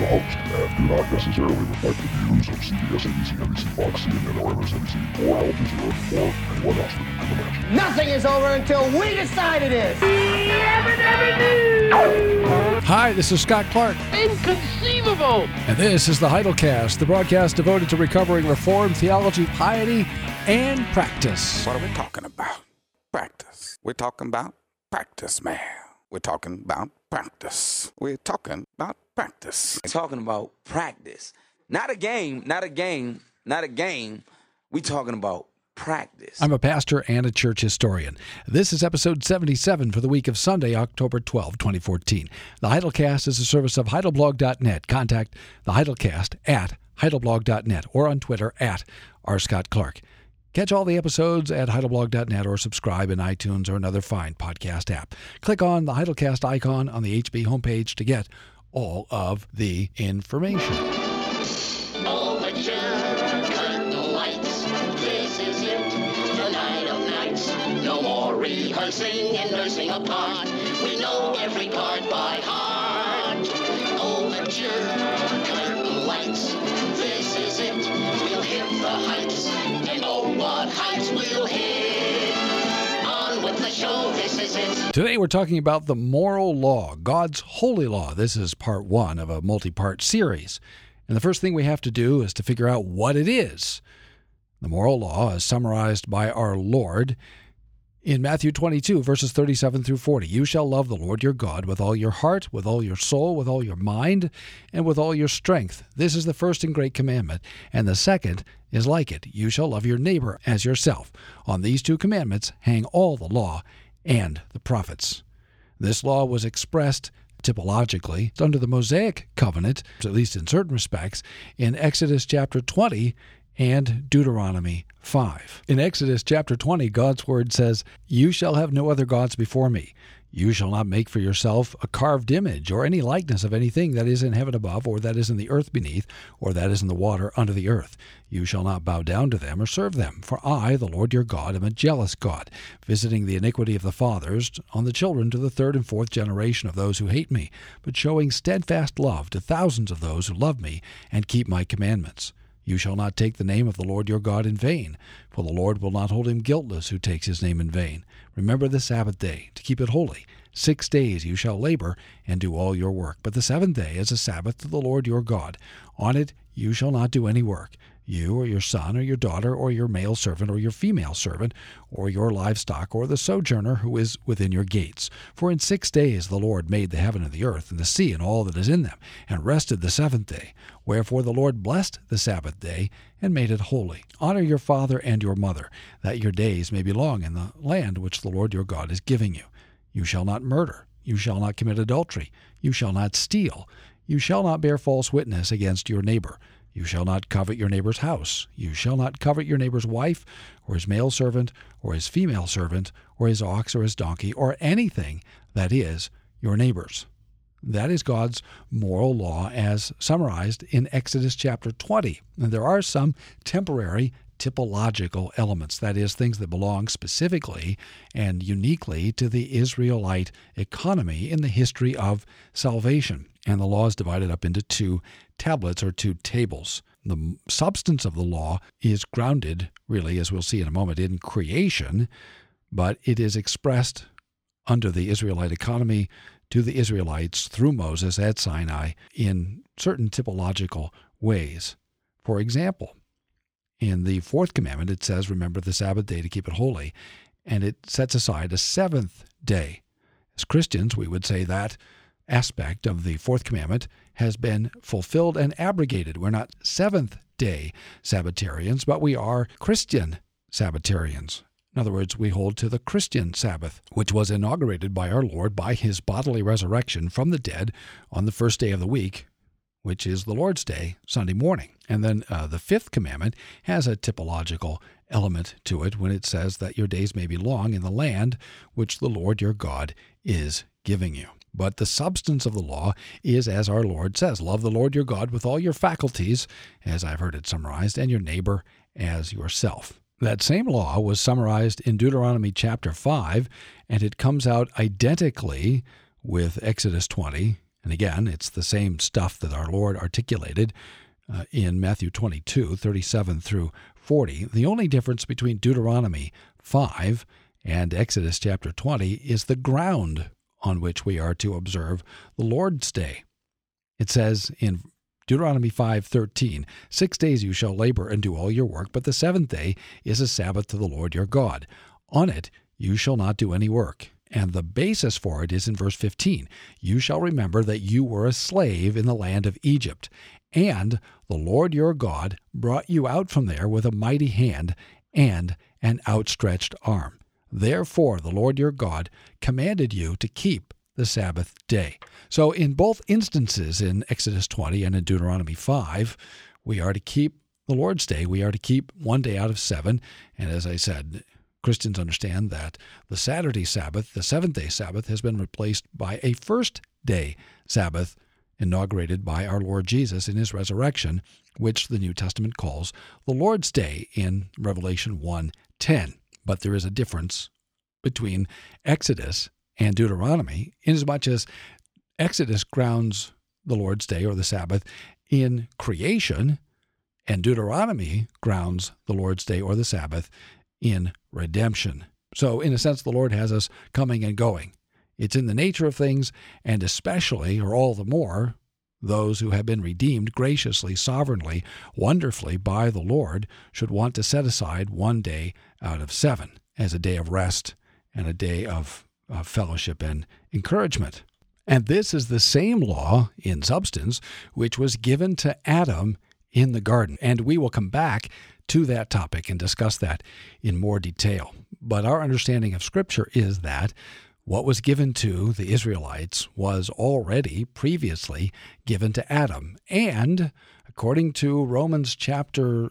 the host, and do not necessarily reflect the views of CBS, ABC, NBC, Fox, CNN, or MSNBC, or Al Jazeera, or anyone else that you can imagine. Nothing is over until we decide it is. Hi, this is Scott Clark. Inconceivable! And this is the Heidelcast, the broadcast devoted to recovering Reformed theology, piety, and practice. What are we talking about? Practice. We're talking about practice, man. We're talking about practice. We're talking about practice. Talking about practice. Not a game. We talking about practice. I'm a pastor and a church historian. This is episode 77 for the week of Sunday, October 12, 2014. The Heidelcast is a service of heidelblog.net. Contact the Heidelcast at heidelblog.net or on Twitter at rscottclark. Catch all the episodes at heidelblog.net or subscribe in iTunes or another fine podcast app. Click on the Heidelcast icon on the HB homepage to get all of the information. Oh, mature, cut the lights. This is it, the night of nights. No more rehearsing and nursing a part. We know every part by heart. Oh, mature, cut the lights. This is it, we'll hit the heights. And oh, what heights we'll hit. On with the show, this is it. Today we're talking about the moral law, God's holy law. This is part one of a multi-part series. And the first thing we have to do is to figure out what it is. The moral law is summarized by our Lord in Matthew 22, verses 37 through 40. You shall love the Lord your God with all your heart, with all your soul, with all your mind, and with all your strength. This is the first and great commandment. And the second is like it. You shall love your neighbor as yourself. On these two commandments hang all the law and the prophets. This law was expressed typologically under the Mosaic covenant, at least in certain respects, in Exodus chapter 20 and Deuteronomy 5. In Exodus chapter 20, God's word says, You shall have no other gods before me. You shall not make for yourself a carved image or any likeness of anything that is in heaven above, or that is in the earth beneath, or that is in the water under the earth. You shall not bow down to them or serve them. For I, the Lord your God, am a jealous God, visiting the iniquity of the fathers on the children to the third and fourth generation of those who hate me, but showing steadfast love to thousands of those who love me and keep my commandments. You shall not take the name of the Lord your God in vain, for the Lord will not hold him guiltless who takes his name in vain. Remember the Sabbath day, to keep it holy. 6 days you shall labor and do all your work, but the seventh day is a Sabbath to the Lord your God. On it you shall not do any work, you or your son or your daughter or your male servant or your female servant or your livestock or the sojourner who is within your gates. For in 6 days the Lord made the heaven and the earth and the sea and all that is in them, and rested the seventh day. Wherefore the Lord blessed the Sabbath day and made it holy. Honor your father and your mother, that your days may be long in the land which the Lord your God is giving you. You shall not murder. You shall not commit adultery. You shall not steal. You shall not bear false witness against your neighbor. You shall not covet your neighbor's house. You shall not covet your neighbor's wife, or his male servant, or his female servant, or his ox or his donkey, or anything that is your neighbor's. That is God's moral law as summarized in Exodus chapter 20. And there are some temporary typological elements, that is, things that belong specifically and uniquely to the Israelite economy in the history of salvation. And the law is divided up into 2 tablets or 2 tables. The substance of the law is grounded, really, as we'll see in a moment, in creation, but it is expressed under the Israelite economy to the Israelites through Moses at Sinai in certain typological ways. For example, in the 4th commandment, it says, remember the Sabbath day to keep it holy, and it sets aside a 7th day. As Christians, we would say that aspect of the 4th commandment has been fulfilled and abrogated. We're not seventh-day Sabbatarians, but we are Christian Sabbatarians. In other words, we hold to the Christian Sabbath, which was inaugurated by our Lord by his bodily resurrection from the dead on the first day of the week, which is the Lord's Day, Sunday morning. And then the 5th commandment has a typological element to it when it says that your days may be long in the land which the Lord your God is giving you. But the substance of the law is, as our Lord says, love the Lord your God with all your faculties, as I've heard it summarized, and your neighbor as yourself. That same law was summarized in Deuteronomy chapter 5, and it comes out identically with Exodus 20 And again, it's the same stuff that our Lord articulated in Matthew 22, 37 through 40. The only difference between Deuteronomy 5 and Exodus chapter 20 is the ground on which we are to observe the Lord's Day. It says in Deuteronomy 5:13, 6 days you shall labor and do all your work, but the seventh day is a Sabbath to the Lord your God. On it you shall not do any work. And the basis for it is in verse 15. You shall remember that you were a slave in the land of Egypt, and the Lord your God brought you out from there with a mighty hand and an outstretched arm. Therefore the Lord your God commanded you to keep the Sabbath day. So in both instances, in Exodus 20 and in Deuteronomy 5, we are to keep the Lord's Day. We are to keep one day out of 7. And as I said, Christians understand that the Saturday Sabbath, the seventh-day Sabbath, has been replaced by a first-day Sabbath inaugurated by our Lord Jesus in his resurrection, which the New Testament calls the Lord's Day in Revelation 1:10. But there is a difference between Exodus and Deuteronomy, inasmuch as Exodus grounds the Lord's Day or the Sabbath in creation, and Deuteronomy grounds the Lord's Day or the Sabbath in redemption. So, in a sense, the Lord has us coming and going. It's in the nature of things, and especially, or all the more, those who have been redeemed graciously, sovereignly, wonderfully by the Lord should want to set aside one day out of 7 as a day of rest and a day of fellowship and encouragement. And this is the same law, in substance, which was given to Adam in the garden. And we will come back to that topic and discuss that in more detail. But our understanding of Scripture is that what was given to the Israelites was already previously given to Adam. And according to Romans chapter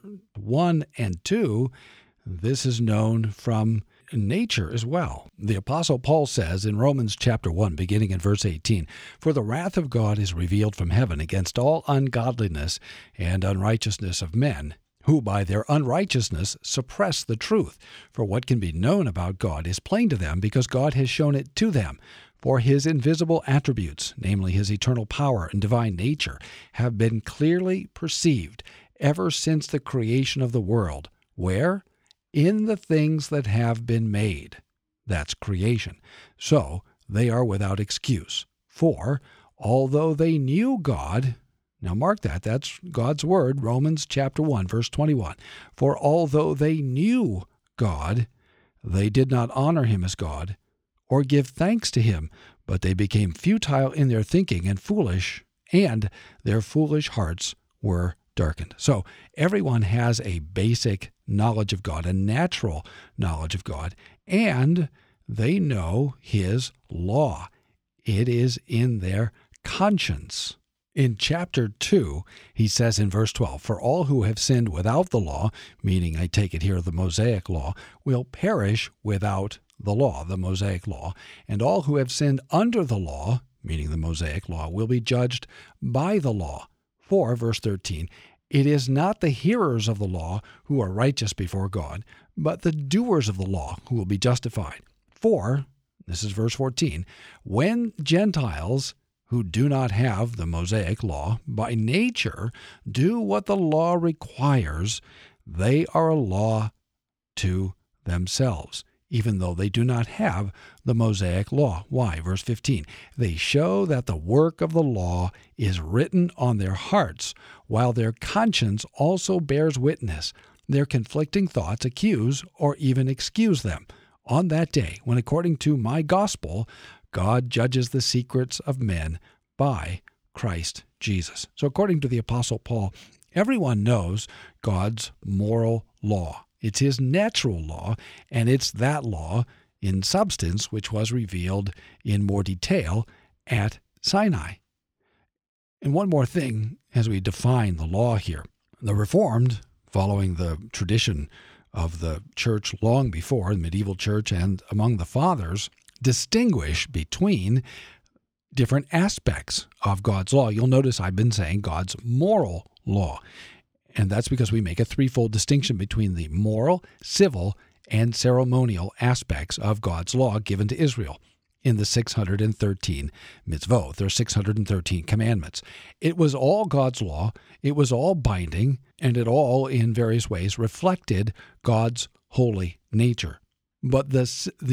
1 and 2, this is known from nature as well. The Apostle Paul says in Romans chapter 1, beginning in verse 18, "For the wrath of God is revealed from heaven against all ungodliness and unrighteousness of men, who by their unrighteousness suppress the truth. For what can be known about God is plain to them, because God has shown it to them. For his invisible attributes, namely his eternal power and divine nature, have been clearly perceived ever since the creation of the world." Where? In the things that have been made. That's creation. So they are without excuse. For although they knew God, now mark that, that's God's word, Romans chapter 1, verse 21. For although they knew God, they did not honor him as God or give thanks to him, but they became futile in their thinking and foolish, and their foolish hearts were darkened. So everyone has a basic knowledge of God, a natural knowledge of God, and they know his law. It is in their conscience. In chapter 2, he says in verse 12, "For all who have sinned without the law," meaning I take it here the Mosaic law, "will perish without the law," the Mosaic law, "and all who have sinned under the law," meaning the Mosaic law, "will be judged by the law." For, verse 13, "It is not the hearers of the law who are righteous before God, but the doers of the law who will be justified. For," this is verse 14, "when Gentiles who do not have the Mosaic law by nature do what the law requires, they are a law to themselves, even though they do not have the Mosaic law." Why? Verse 15, "They show that the work of the law is written on their hearts, while their conscience also bears witness. Their conflicting thoughts accuse or even excuse them on that day when, according to my gospel, God judges the secrets of men by Christ Jesus." So according to the Apostle Paul, everyone knows God's moral law. It's his natural law, and it's that law in substance which was revealed in more detail at Sinai. And one more thing as we define the law here. The Reformed, following the tradition of the church long before, the medieval church and among the fathers, distinguish between different aspects of God's law. You'll notice I've been saying God's moral law. And that's because we make a threefold distinction between the moral, civil, and ceremonial aspects of God's law given to Israel. in the 613 mitzvot. There are 613 commandments. It was all God's law. It was all binding, and it all, in various ways, reflected God's holy nature. But the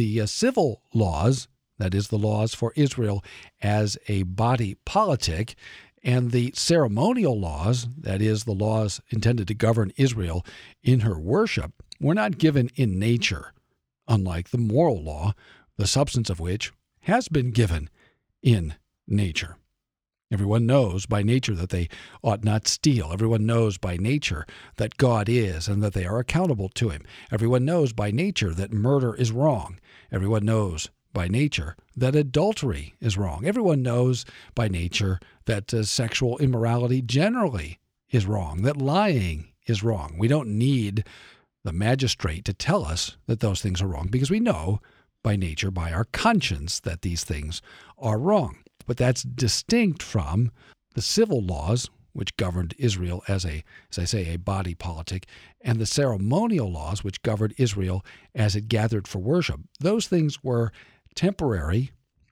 civil laws, that is, the laws for Israel as a body politic, and the ceremonial laws, that is, the laws intended to govern Israel in her worship, were not given in nature, unlike the moral law, the substance of which has been given in nature. Everyone knows by nature that they ought not steal. Everyone knows by nature that God is and that they are accountable to him. Everyone knows by nature that murder is wrong. Everyone knows by nature that adultery is wrong. Everyone knows by nature that sexual immorality generally is wrong, that lying is wrong. We don't need the magistrate to tell us that those things are wrong because we know by nature, by our conscience, that these things are wrong. But that's distinct from the civil laws, which governed Israel as a body politic, and the ceremonial laws, which governed Israel as it gathered for worship. Those things were temporary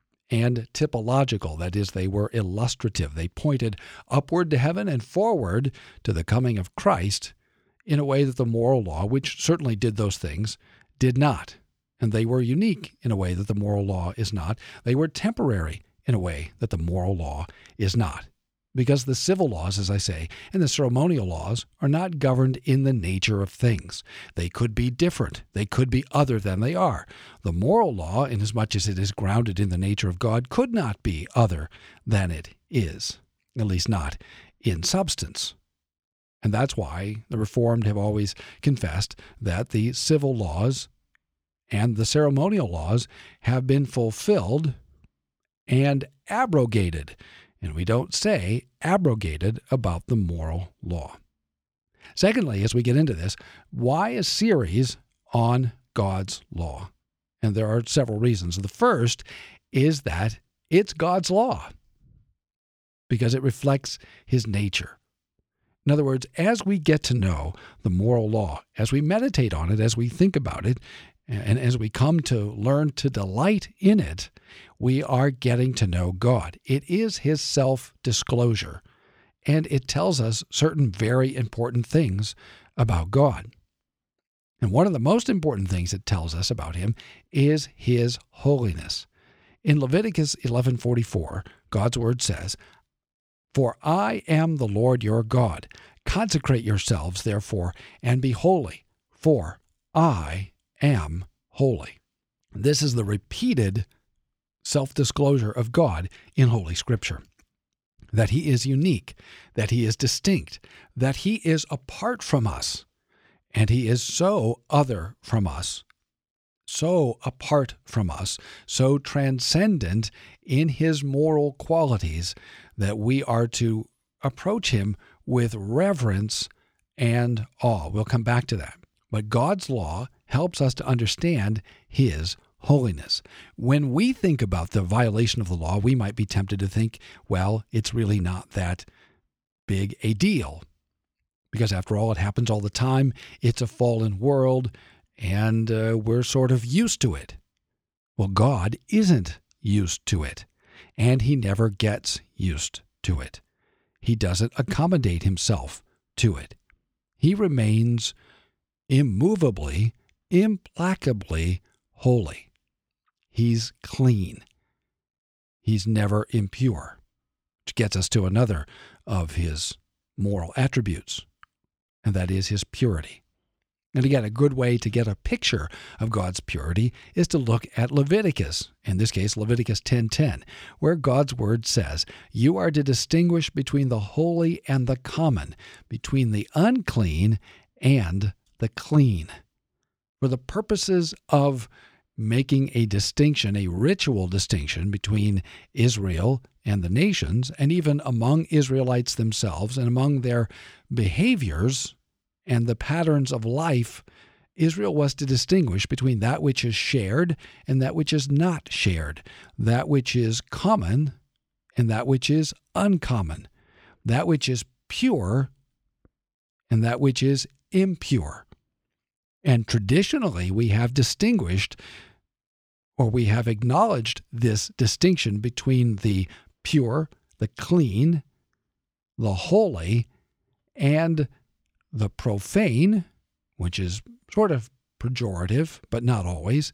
and typological. That is, they were illustrative. They pointed upward to heaven and forward to the coming of Christ in a way that the moral law, which certainly did those things, did not. And they were unique in a way that the moral law is not. They were temporary in a way that the moral law is not. Because the civil laws, as I say, and the ceremonial laws are not governed in the nature of things. They could be different. They could be other than they are. The moral law, inasmuch as it is grounded in the nature of God, could not be other than it is, at least not in substance. And that's why the Reformed have always confessed that the civil laws and the ceremonial laws have been fulfilled and abrogated. And we don't say abrogated about the moral law. Secondly, as we get into this, why a series on God's law? And there are several reasons. The first is that it's God's law because it reflects his nature. In other words, as we get to know the moral law, as we meditate on it, as we think about it, and as we come to learn to delight in it, we are getting to know God. It is his self-disclosure, and it tells us certain very important things about God. And one of the most important things it tells us about him is his holiness. In Leviticus 11:44, God's word says, "For I am the Lord your God. Consecrate yourselves, therefore, and be holy, for I am holy." This is the repeated self-disclosure of God in Holy Scripture, that he is unique, that he is distinct, that he is apart from us, and he is so other from us, so apart from us, so transcendent in his moral qualities that we are to approach him with reverence and awe. We'll come back to that. But God's law helps us to understand his holiness. When we think about the violation of the law, we might be tempted to think, well, it's really not that big a deal. Because after all, it happens all the time. It's a fallen world, and we're sort of used to it. Well, God isn't used to it, and he never gets used to it. He doesn't accommodate himself to it. He remains immovably, implacably holy. He's clean. He's never impure, which gets us to another of his moral attributes, and that is his purity. And again, a good way to get a picture of God's purity is to look at Leviticus, in this case, Leviticus 10:10, where God's word says, "You are to distinguish between the holy and the common, between the unclean and the clean." For the purposes of making a distinction, a ritual distinction between Israel and the nations, and even among Israelites themselves and among their behaviors and the patterns of life, Israel was to distinguish between that which is shared and that which is not shared, that which is common and that which is uncommon, that which is pure and that which is impure. And traditionally, we have distinguished or we have acknowledged this distinction between the pure, the clean, the holy, and the profane, which is sort of pejorative, but not always,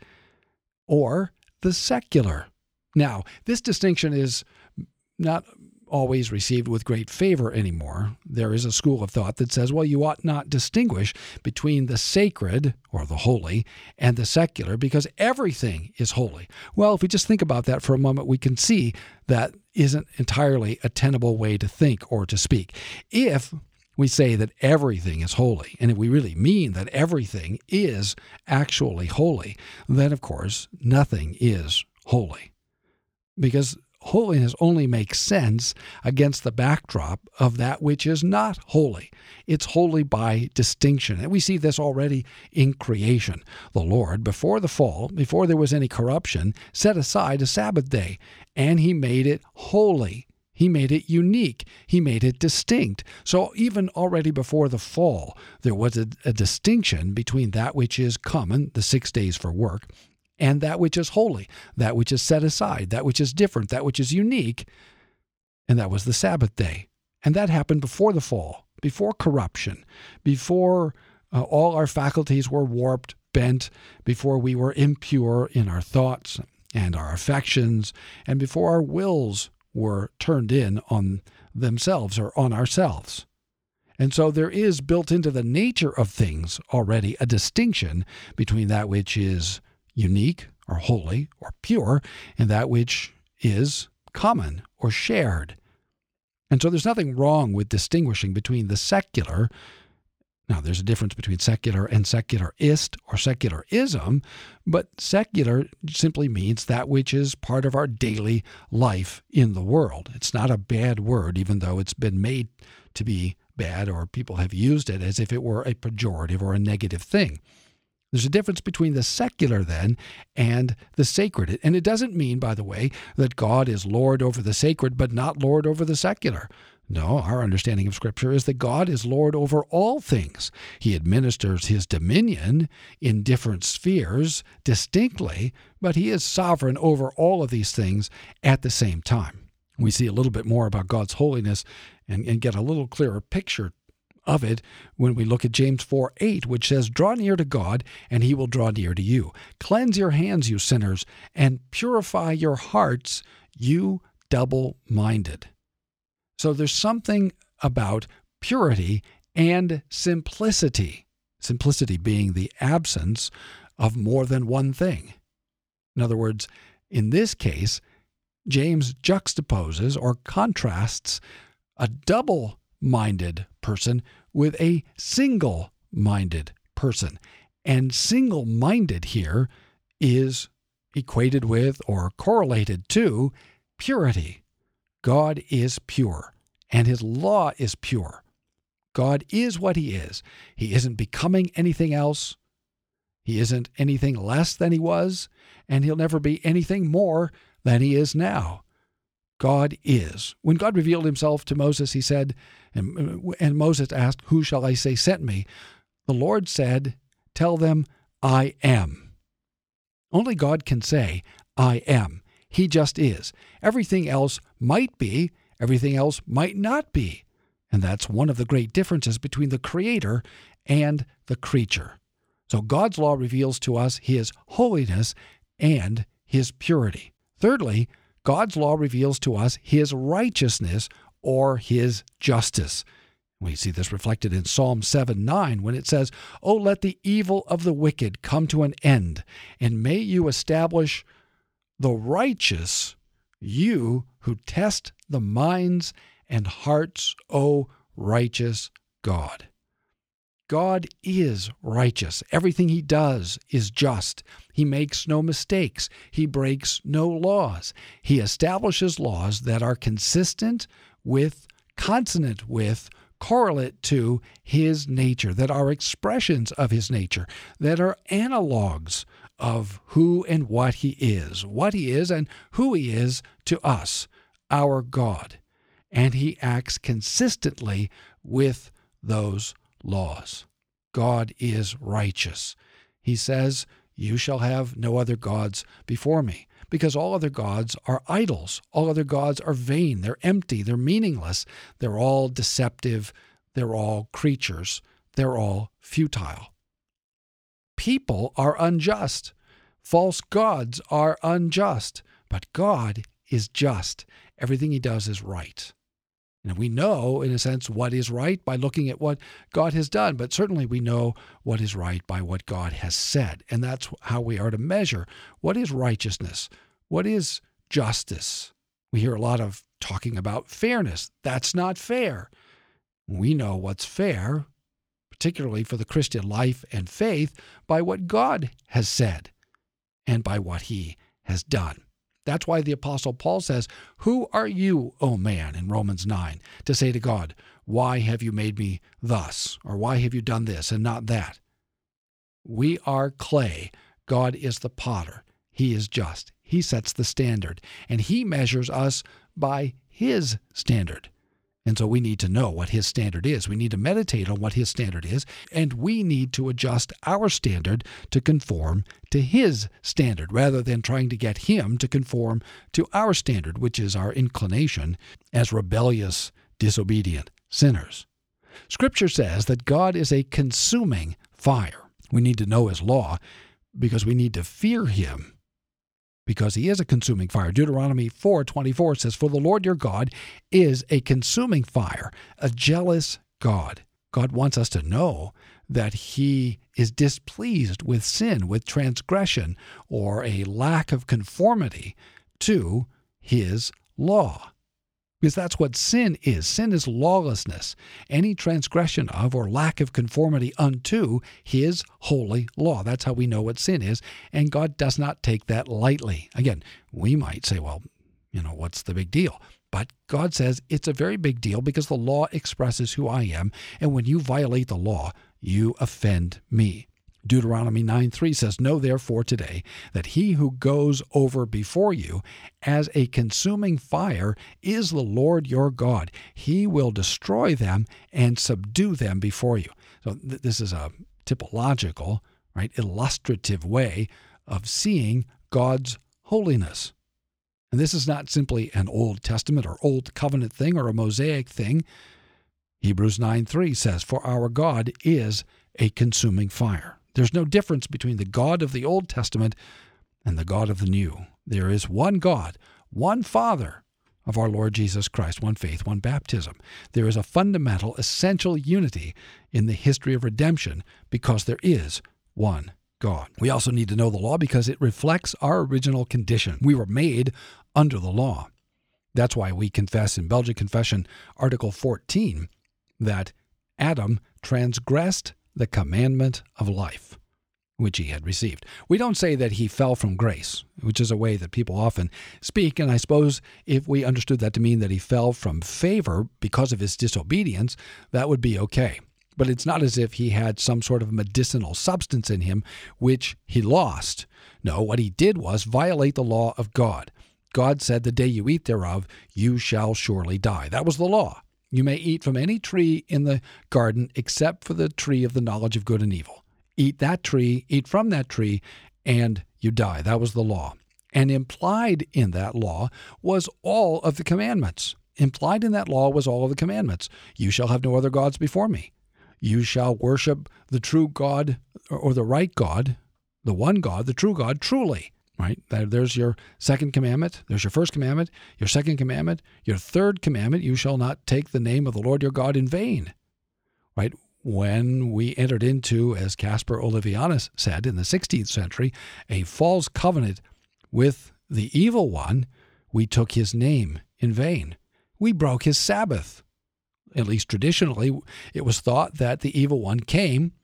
or the secular. Now, this distinction is not always received with great favor anymore. There is a school of thought that says, well, you ought not distinguish between the sacred, or the holy, and the secular, because everything is holy. Well, if we just think about that for a moment, we can see that isn't entirely a tenable way to think or to speak. If we say that everything is holy, and if we really mean that everything is actually holy, then, of course, nothing is holy. Because holiness only makes sense against the backdrop of that which is not holy. It's holy by distinction. And we see this already in creation. The Lord, before the fall, before there was any corruption, set aside a Sabbath day, and he made it holy. He made it unique. He made it distinct. So even already before the fall, there was a distinction between that which is common, the 6 days for work, and that which is holy, that which is set aside, that which is different, that which is unique, and that was the Sabbath day. And that happened before the fall, before corruption, before all our faculties were warped, bent, before we were impure in our thoughts and our affections, and before our wills were turned in on themselves or on ourselves. And so there is built into the nature of things already a distinction between that which is unique or holy or pure and that which is common or shared. And so there's nothing wrong with distinguishing between the secular. Now, there's a difference between secular and secularist or secularism, but secular simply means that which is part of our daily life in the world. It's not a bad word, even though it's been made to be bad, or people have used it as if it were a pejorative or a negative thing. There's a difference between the secular, then, and the sacred. And it doesn't mean, by the way, that God is Lord over the sacred, but not Lord over the secular. No, our understanding of Scripture is that God is Lord over all things. He administers his dominion in different spheres distinctly, but he is sovereign over all of these things at the same time. We see a little bit more about God's holiness and get a little clearer picture of it when we look at James 4:8, which says, "Draw near to God, and he will draw near to you. Cleanse your hands, you sinners, and purify your hearts, you double-minded." So there's something about purity and simplicity. Simplicity being the absence of more than one thing. In other words, in this case, James juxtaposes or contrasts a double-minded person with a single-minded person. And single-minded here is equated with or correlated to purity. God is pure, and his law is pure. God is what he is. He isn't becoming anything else. He isn't anything less than he was, and he'll never be anything more than he is now. God is. When God revealed himself to Moses, he said, and Moses asked, "Who shall I say sent me?" The Lord said, "Tell them, I am." Only God can say, "I am." He just is. Everything else might be, everything else might not be. And that's one of the great differences between the Creator and the creature. So God's law reveals to us his holiness and his purity. Thirdly, God's law reveals to us his righteousness or his justice. We see this reflected in Psalm 7:9 when it says, "Oh, let the evil of the wicked come to an end, and may you establish the righteous, you who test the minds and hearts, O righteous God." God is righteous. Everything he does is just. He makes no mistakes. He breaks no laws. He establishes laws that are consistent with, consonant with, correlate to his nature, that are expressions of his nature, that are analogs of who and what he is and who he is to us, our God. And he acts consistently with those laws. God is righteous. He says, you shall have no other gods before me. Because all other gods are idols. All other gods are vain. They're empty. They're meaningless. They're all deceptive. They're all creatures. They're all futile. People are unjust. False gods are unjust. But God is just. Everything he does is right. And we know, in a sense, what is right by looking at what God has done, but certainly we know what is right by what God has said. And that's how we are to measure what is righteousness, what is justice. We hear a lot of talking about fairness. That's not fair. We know what's fair, particularly for the Christian life and faith, by what God has said and by what he has done. That's why the Apostle Paul says, "Who are you, O man," in Romans 9, to say to God, "Why have you made me thus?" Or "Why have you done this and not that?" We are clay. God is the potter. He is just. He sets the standard, and he measures us by his standard. And so we need to know what his standard is. We need to meditate on what his standard is, and we need to adjust our standard to conform to his standard, rather than trying to get him to conform to our standard, which is our inclination as rebellious, disobedient sinners. Scripture says that God is a consuming fire. We need to know his law because we need to fear him, because he is a consuming fire. Deuteronomy 4:24 says, "For the Lord your God is a consuming fire, a jealous God." God wants us to know that he is displeased with sin, with transgression, or a lack of conformity to his law. Because that's what sin is. Sin is lawlessness, any transgression of or lack of conformity unto his holy law. That's how we know what sin is, and God does not take that lightly. Again, we might say, well, what's the big deal? But God says it's a very big deal because the law expresses who I am, and when you violate the law, you offend me. Deuteronomy 9:3 says, "Know therefore today that he who goes over before you as a consuming fire is the Lord your God. He will destroy them and subdue them before you." So this is a typological, illustrative way of seeing God's holiness. And this is not simply an Old Testament or Old Covenant thing or a Mosaic thing. Hebrews 9:3 says, "For our God is a consuming fire." There's no difference between the God of the Old Testament and the God of the New. There is one God, one Father of our Lord Jesus Christ, one faith, one baptism. There is a fundamental, essential unity in the history of redemption because there is one God. We also need to know the law because it reflects our original condition. We were made under the law. That's why we confess in Belgian Confession, Article 14, that Adam transgressed the commandment of life, which he had received. We don't say that he fell from grace, which is a way that people often speak, and I suppose if we understood that to mean that he fell from favor because of his disobedience, that would be okay. But it's not as if he had some sort of medicinal substance in him, which he lost. No, what he did was violate the law of God. God said, "The day you eat thereof, you shall surely die." That was the law. You may eat from any tree in the garden except for the tree of the knowledge of good and evil. Eat that tree, eat from that tree, and you die. That was the law. And implied in that law was all of the commandments. Implied in that law was all of the commandments. You shall have no other gods before me. You shall worship the true God, or the right God, the one God, the true God, truly. Right? There's your second commandment. There's your first commandment, your second commandment, your third commandment. You shall not take the name of the Lord your God in vain. Right? When we entered into, as Caspar Olevianus said in the 16th century, a false covenant with the evil one, we took his name in vain. We broke his Sabbath. At least traditionally, it was thought that the evil one came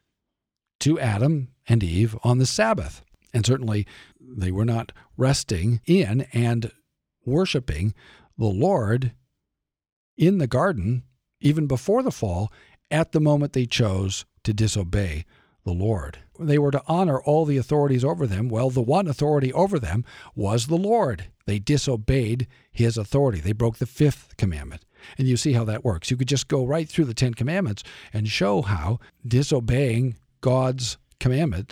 to Adam and Eve on the Sabbath. And certainly they were not resting in and worshiping the Lord in the garden, even before the fall, at the moment they chose to disobey the Lord. They were to honor all the authorities over them. Well, the one authority over them was the Lord. They disobeyed his authority. They broke the fifth commandment. And you see how that works. You could just go right through the 10 commandments and show how disobeying God's commandment,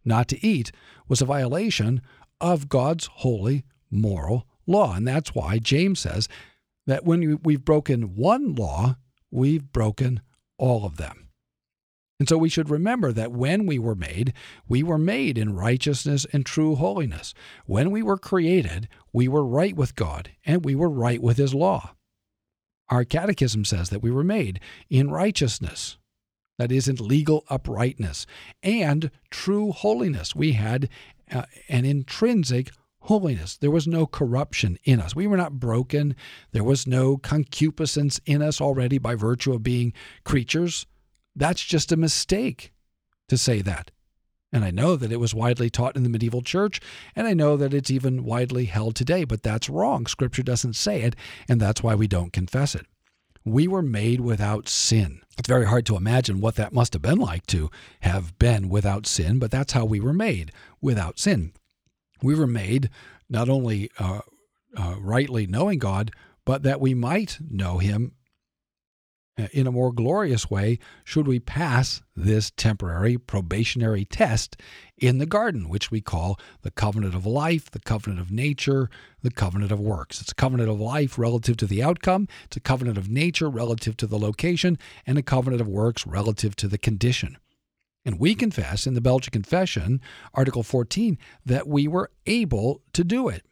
not to eat was a violation of God's holy moral law. And that's why James says that when we've broken one law, we've broken all of them. And so we should remember that when we were made in righteousness and true holiness. When we were created, we were right with God, and we were right with His law. Our catechism says that we were made in righteousness, that is, in legal uprightness, and true holiness. We had an intrinsic holiness. There was no corruption in us. We were not broken. There was no concupiscence in us already by virtue of being creatures. That's just a mistake to say that. And I know that it was widely taught in the medieval church, and I know that it's even widely held today, but that's wrong. Scripture doesn't say it, and that's why we don't confess it. We were made without sin. It's very hard to imagine what that must have been like to have been without sin, but that's how we were made, without sin. We were made not only rightly knowing God, but that we might know Him in a more glorious way should we pass this temporary probationary test in the garden, which we call the covenant of life, the covenant of nature, the covenant of works. It's a covenant of life relative to the outcome, it's a covenant of nature relative to the location, and a covenant of works relative to the condition. And we confess in the Belgian Confession, Article 14, that we were able to do it.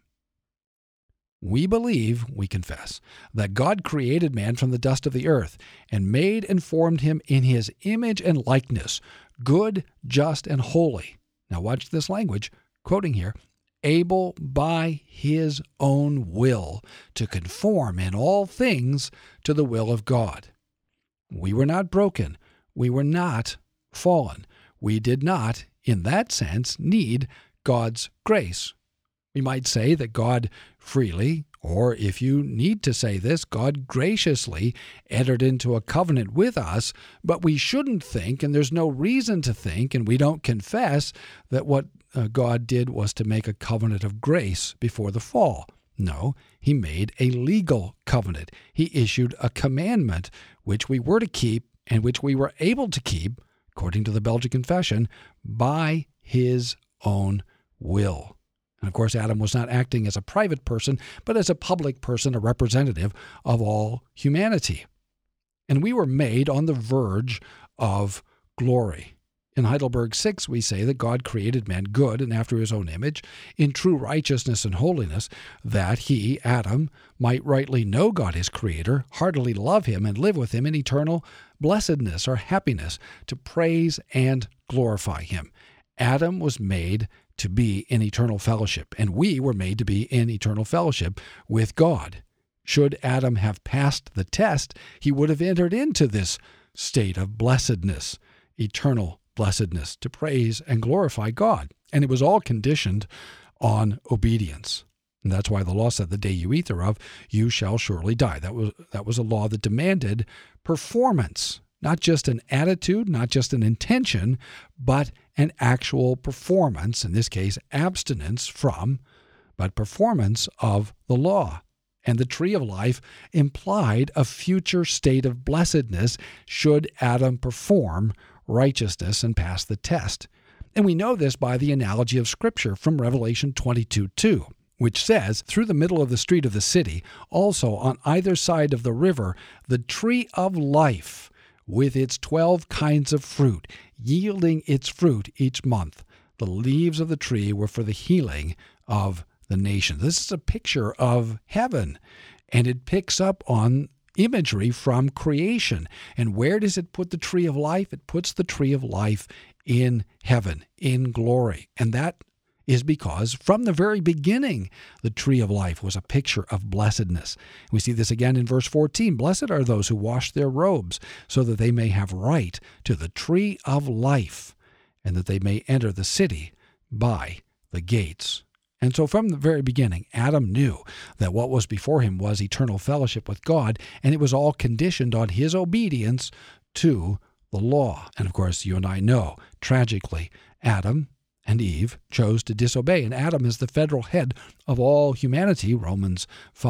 We believe, we confess, that God created man from the dust of the earth and made and formed him in His image and likeness, good, just, and holy. Now watch this language, quoting here, able by His own will to conform in all things to the will of God. We were not broken. We were not fallen. We did not, in that sense, need God's grace. We might say that God freely, or if you need to say this, God graciously entered into a covenant with us, but we shouldn't think, and there's no reason to think, and we don't confess that what God did was to make a covenant of grace before the fall. No, He made a legal covenant. He issued a commandment which we were to keep and which we were able to keep, according to the Belgian Confession, by His own will. And of course, Adam was not acting as a private person, but as a public person, a representative of all humanity. And we were made on the verge of glory. In Heidelberg 6, we say that God created man good and after His own image, in true righteousness and holiness, that he, Adam, might rightly know God his Creator, heartily love Him, and live with Him in eternal blessedness or happiness, to praise and glorify Him. Adam was made to be in eternal fellowship, and we were made to be in eternal fellowship with God. Should Adam have passed the test, he would have entered into this state of blessedness, eternal blessedness, to praise and glorify God. And it was all conditioned on obedience. And that's why the law said, the day you eat thereof, you shall surely die. That was a law that demanded performance, not just an attitude, not just an intention, but an actual performance, in this case, abstinence from, but performance of the law. And the tree of life implied a future state of blessedness should Adam perform righteousness and pass the test. And we know this by the analogy of Scripture from Revelation 22:2, which says, through the middle of the street of the city, also on either side of the river, the tree of life, with its 12 kinds of fruit, yielding its fruit each month. The leaves of the tree were for the healing of the nations. This is a picture of heaven, and it picks up on imagery from creation. And where does it put the tree of life? It puts the tree of life in heaven, in glory. And that is because from the very beginning, the tree of life was a picture of blessedness. We see this again in verse 14. Blessed are those who wash their robes, so that they may have right to the tree of life, and that they may enter the city by the gates. And so from the very beginning, Adam knew that what was before him was eternal fellowship with God, and it was all conditioned on his obedience to the law. And of course, you and I know, tragically, Adam and Eve chose to disobey. And Adam is the federal head of all humanity, Romans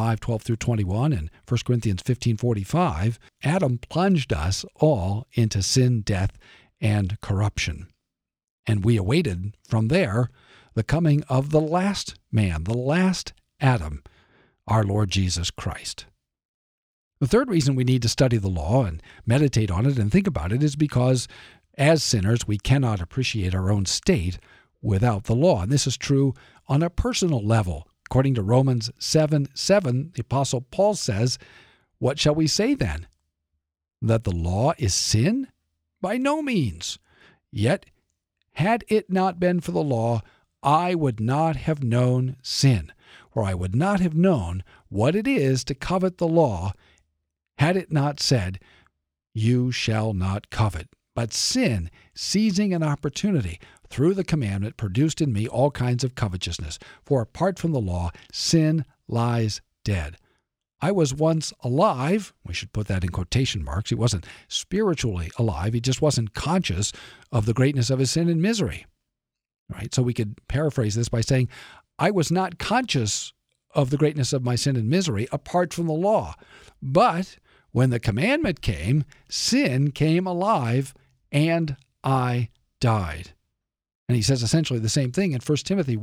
5:12-21 and 1 Corinthians 15:45. Adam plunged us all into sin, death, and corruption. And we awaited from there the coming of the last man, the last Adam, our Lord Jesus Christ. The third reason we need to study the law and meditate on it and think about it is because as sinners, we cannot appreciate our own state without the law. And this is true on a personal level. According to Romans 7:7, the Apostle Paul says, "What shall we say then? That the law is sin? By no means. Yet, had it not been for the law, I would not have known sin, or I would not have known what it is to covet the law, had it not said, 'You shall not covet.' But sin, seizing an opportunity through the commandment, produced in me all kinds of covetousness. For apart from the law, sin lies dead. I was once alive." We should put that in quotation marks. He wasn't spiritually alive. He just wasn't conscious of the greatness of his sin and misery. Right? So we could paraphrase this by saying, I was not conscious of the greatness of my sin and misery apart from the law. But when the commandment came, sin came alive, and I died. And he says essentially the same thing in 1 Timothy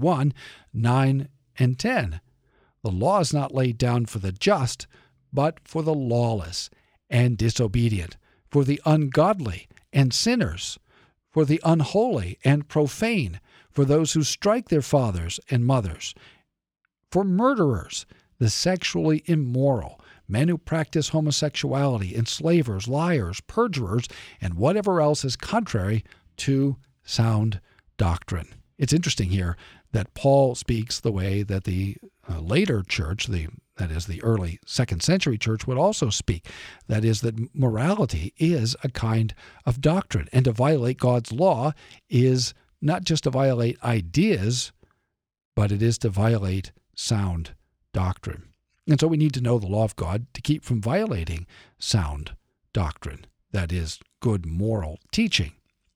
1:9 and 10. The law is not laid down for the just, but for the lawless and disobedient, for the ungodly and sinners, for the unholy and profane, for those who strike their fathers and mothers, for murderers, the sexually immoral, men who practice homosexuality, enslavers, liars, perjurers, and whatever else is contrary to sound doctrine. It's interesting here that Paul speaks the way that the later church, that is the early 2nd century church, would also speak. That is, that morality is a kind of doctrine, and to violate God's law is not just to violate ideas, but it is to violate sound doctrine. And so we need to know the law of God to keep from violating sound doctrine, that is, good moral teaching.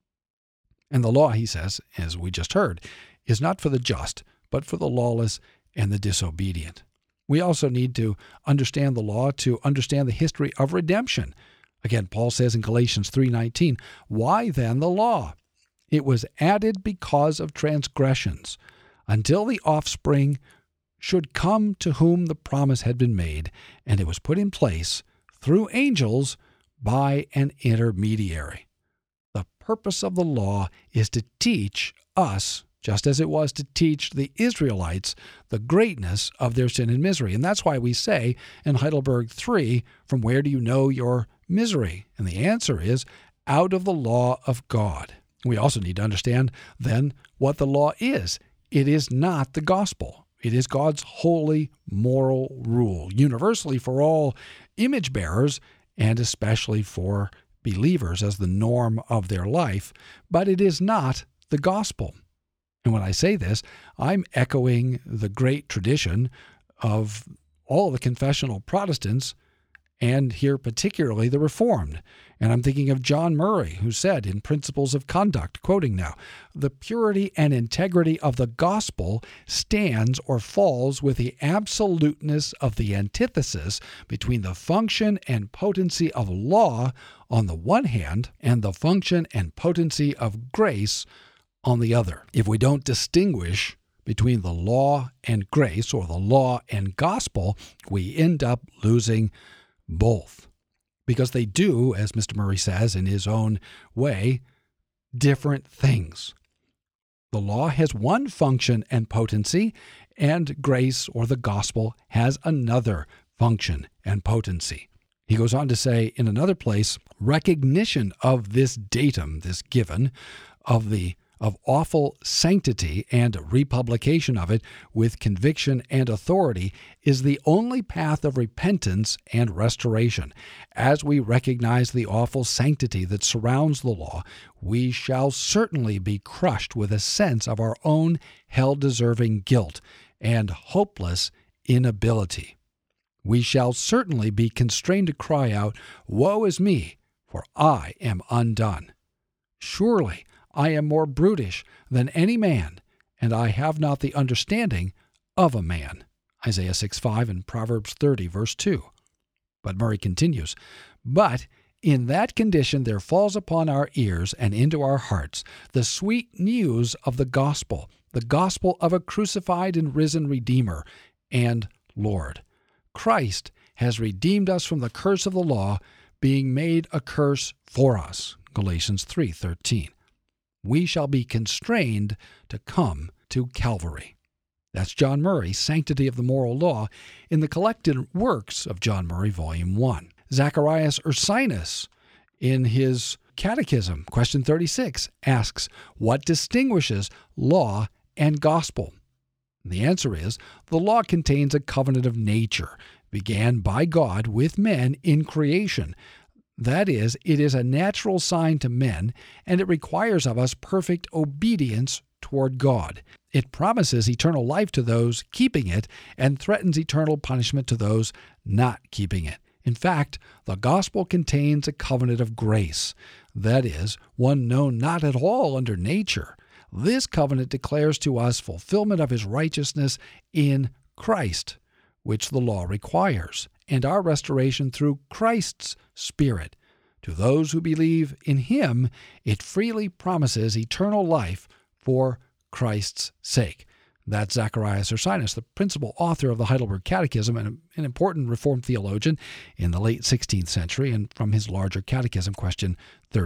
And the law, he says, as we just heard, is not for the just, but for the lawless and the disobedient. We also need to understand the law to understand the history of redemption. Again, Paul says in Galatians 3:19, "Why then the law? It was added because of transgressions, until the offspring should come to whom the promise had been made, and it was put in place through angels by an intermediary." The purpose of the law is to teach us, just as it was to teach the Israelites, the greatness of their sin and misery. And that's why we say in Heidelberg 3, "From where do you know your misery?" And the answer is, out of the law of God. We also need to understand, then, what the law is. It is not the gospel. It is God's holy moral rule, universally for all image bearers, and especially for believers as the norm of their life, but it is not the gospel. And when I say this, I'm echoing the great tradition of all the confessional Protestants, and here particularly the Reformed. And I'm thinking of John Murray, who said in Principles of Conduct, quoting now, "The purity and integrity of the gospel stands or falls with the absoluteness of the antithesis between the function and potency of law on the one hand and the function and potency of grace on the other." If we don't distinguish between the law and grace, or the law and gospel, we end up losing both. Because they do, as Mr. Murray says in his own way, different things. The law has one function and potency, and grace, or the gospel, has another function and potency. He goes on to say in another place, recognition of this datum, this given, of awful sanctity and republication of it with conviction and authority is the only path of repentance and restoration. As we recognize the awful sanctity that surrounds the law, we shall certainly be crushed with a sense of our own hell-deserving guilt and hopeless inability. We shall certainly be constrained to cry out, "Woe is me, for I am undone. Surely I am more brutish than any man, and I have not the understanding of a man." Isaiah 6:5 and Proverbs 30, verse 2. But Murray continues, "But in that condition there falls upon our ears and into our hearts the sweet news of the gospel of a crucified and risen Redeemer and Lord. Christ has redeemed us from the curse of the law, being made a curse for us. Galatians 3:13. We shall be constrained to come to Calvary. That's John Murray, Sanctity of the Moral Law, in the collected works of John Murray, Volume 1. Zacharias Ursinus, in his Catechism, question 36, asks, what distinguishes law and gospel? And the answer is, the law contains a covenant of nature, began by God with men in creation. That is, it is a natural sign to men, and it requires of us perfect obedience toward God. It promises eternal life to those keeping it and threatens eternal punishment to those not keeping it. In fact, the gospel contains a covenant of grace, that is, one known not at all under nature. This covenant declares to us fulfillment of his righteousness in Christ, which the law requires, and our restoration through Christ's Spirit. To those who believe in him, it freely promises eternal life for Christ's sake. That's Zacharias Ursinus, the principal author of the Heidelberg Catechism and an important Reformed theologian in the late 16th century, and from his larger catechism, question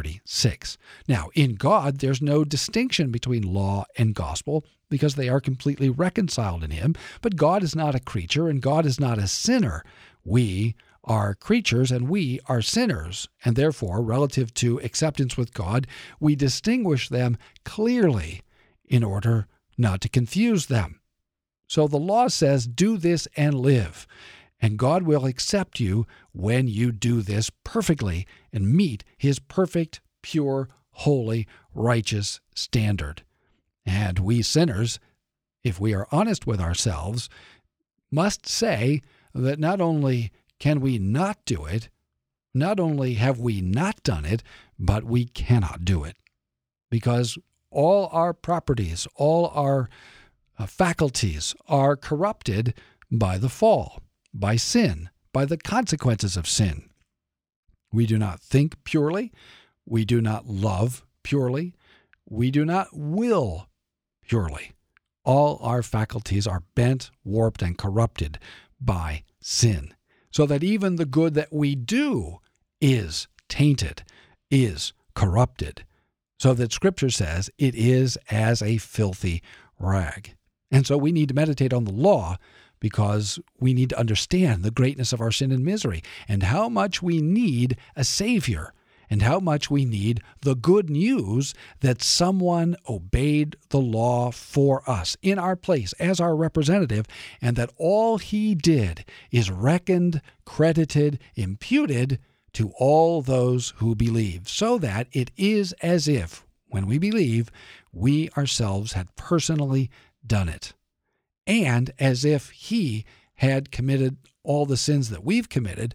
36. Now, in God, there's no distinction between law and gospel because they are completely reconciled in him, but God is not a creature and God is not a sinner. We are creatures and we are sinners, and therefore, relative to acceptance with God, we distinguish them clearly in order not to confuse them. So the law says, do this and live, and God will accept you when you do this perfectly and meet his perfect, pure, holy, righteous standard. And we sinners, if we are honest with ourselves, must say that not only can we not do it, not only have we not done it, but we cannot do it. Because all our properties, all our faculties are corrupted by the fall, by sin, by the consequences of sin. We do not think purely. We do not love purely. We do not will purely. All our faculties are bent, warped, and corrupted by sin, so that even the good that we do is tainted, is corrupted. So that Scripture says it is as a filthy rag. And so we need to meditate on the law because we need to understand the greatness of our sin and misery and how much we need a Savior and how much we need the good news that someone obeyed the law for us in our place as our representative, and that all he did is reckoned, credited, imputed to all those who believe, so that it is as if, when we believe, we ourselves had personally done it, and as if he had committed all the sins that we've committed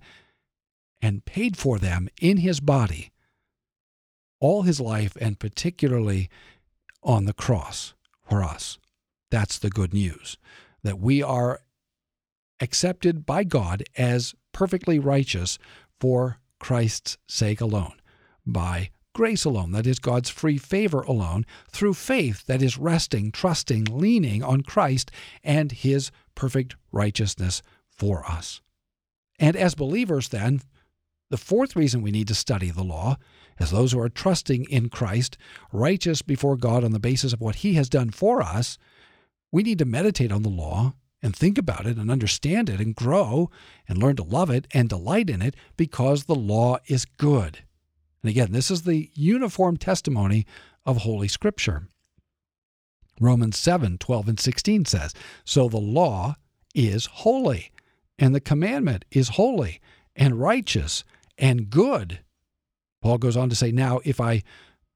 and paid for them in his body all his life, and particularly on the cross for us. That's the good news, that we are accepted by God as perfectly righteous for Christ's sake alone, by grace alone, that is God's free favor alone, through faith, that is resting, trusting, leaning on Christ and his perfect righteousness for us. And as believers then, the fourth reason we need to study the law, as those who are trusting in Christ, righteous before God on the basis of what he has done for us, we need to meditate on the law and think about it and understand it and grow and learn to love it and delight in it because the law is good. And again, this is the uniform testimony of Holy Scripture. Romans 7:12 and 16 says, "So the law is holy, and the commandment is holy and righteous and good." Paul goes on to say, "Now, if I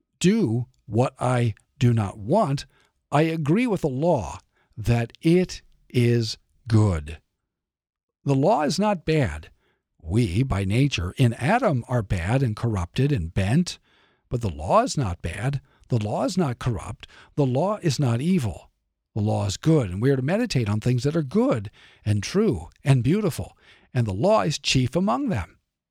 do what I do not want, I agree with the law that it is good." The law is not bad. We, by nature, in Adam, are bad and corrupted and bent, but the law is not bad. The law is not corrupt. The law is not evil. The law is good, and we are to meditate on things that are good and true and beautiful, and the law is chief among them.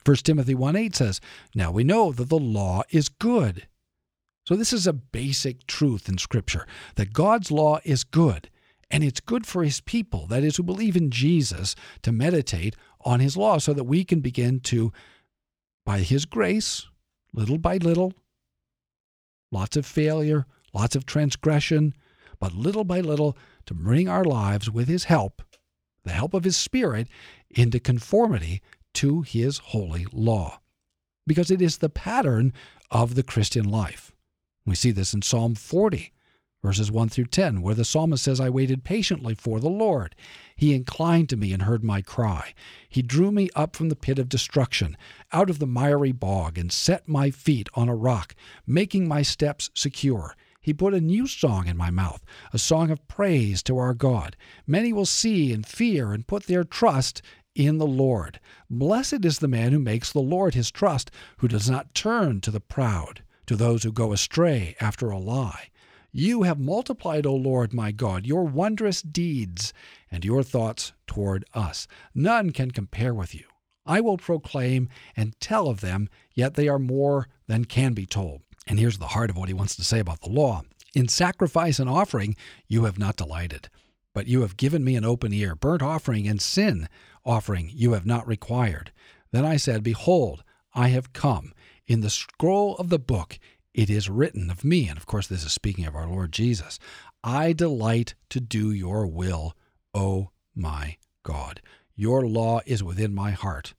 1 Timothy 1:8 says, "Now we know that the law is good." So this is a basic truth in Scripture, that God's law is good, and it's good for His people, that is, who believe in Jesus, to meditate on His law so that we can begin to, by His grace, little by little, lots of failure, lots of transgression, but little by little, to bring our lives with His help, the help of His Spirit, into conformity to His holy law. Because it is the pattern of the Christian life. We see this in Psalm 40, verses 1 through 10, where the psalmist says, "I waited patiently for the Lord. He inclined to me and heard my cry. He drew me up from the pit of destruction, out of the miry bog, and set my feet on a rock, making my steps secure. He put a new song in my mouth, a song of praise to our God. Many will see and fear and put their trust in the Lord. Blessed is the man who makes the Lord his trust, who does not turn to the proud, to those who go astray after a lie. You have multiplied, O Lord my God, your wondrous deeds and your thoughts toward us. None can compare with you. I will proclaim and tell of them, yet they are more than can be told." And here's the heart of what he wants to say about the law. "In sacrifice and offering you have not delighted, but you have given me an open ear. Burnt offering and sin offering you have not required. Then I said, Behold, I have come. In the scroll of the book it is written of me," and of course this is speaking of our Lord Jesus, "I delight to do your will, O my God. Your law is within my heart."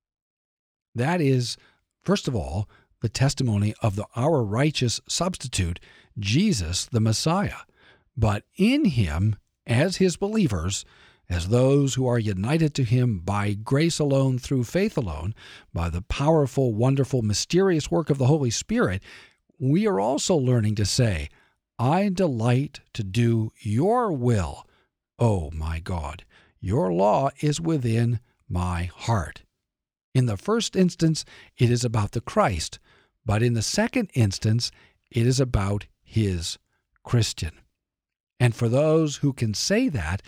That is, first of all, the testimony of our righteous substitute, Jesus the Messiah. But in Him, as His believers, as those who are united to Him by grace alone, through faith alone, by the powerful, wonderful, mysterious work of the Holy Spirit, we are also learning to say, "I delight to do your will, O my God. Your law is within my heart." In the first instance, it is about the Christ, but in the second instance, it is about His Christian. And for those who can say that,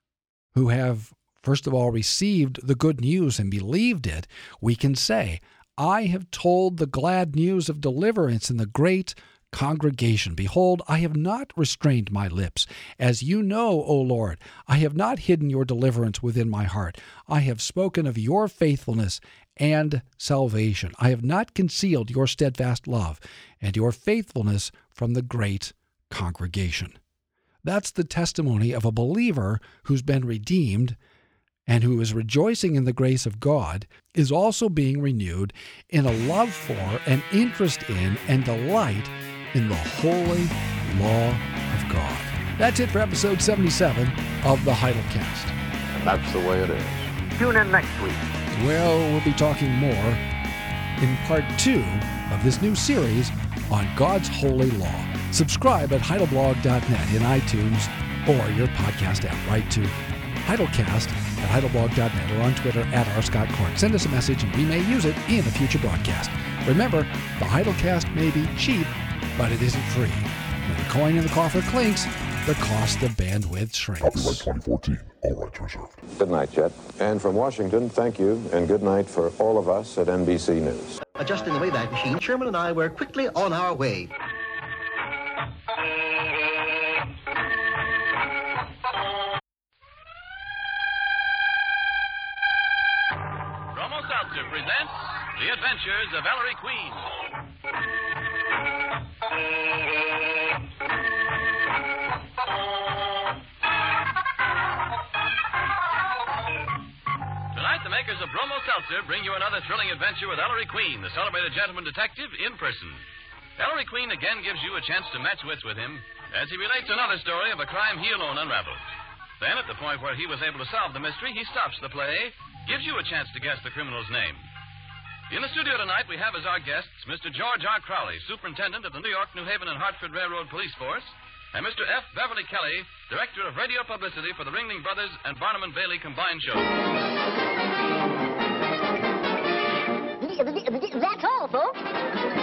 who have, first of all, received the good news and believed it, we can say, "I have told the glad news of deliverance in the great congregation. Behold, I have not restrained my lips. As you know, O Lord, I have not hidden your deliverance within my heart. I have spoken of your faithfulness and salvation. I have not concealed your steadfast love and your faithfulness from the great congregation." That's the testimony of a believer who's been redeemed and who is rejoicing in the grace of God, is also being renewed in a love for and interest in and delight in the holy law of God. That's it for episode 77 of the Heidelcast. And that's the way it is. Tune in next week. Well, we'll be talking more in part 2 of this new series on God's holy law. Subscribe at heidelblog.net in iTunes or your podcast app. Write to Heidelcast at heidelblog.net or on Twitter at @RScottCourt. Send us a message and we may use it in a future broadcast. Remember, the Heidelcast may be cheap, but it isn't free. When the coin in the coffer clinks, the cost of bandwidth shrinks. Copyright 2014. All rights reserved. Good night, Chet. And from Washington, thank you, and good night for all of us at NBC News. Adjusting the Wayback Machine, Sherman and I were quickly on our way. Bromo Seltzer presents The Adventures of Ellery Queen. Tonight, the makers of Bromo Seltzer bring you another thrilling adventure with Ellery Queen, the celebrated gentleman detective, in person. Ellery Queen again gives you a chance to match wits with him as he relates another story of a crime he alone unraveled. Then, at the point where he was able to solve the mystery, he stops the play, gives you a chance to guess the criminal's name. In the studio tonight, we have as our guests Mr. George R. Crowley, Superintendent of the New York, New Haven, and Hartford Railroad Police Force, and Mr. F. Beverly Kelly, Director of Radio Publicity for the Ringling Brothers and Barnum and Bailey Combined Show. That's all, folks.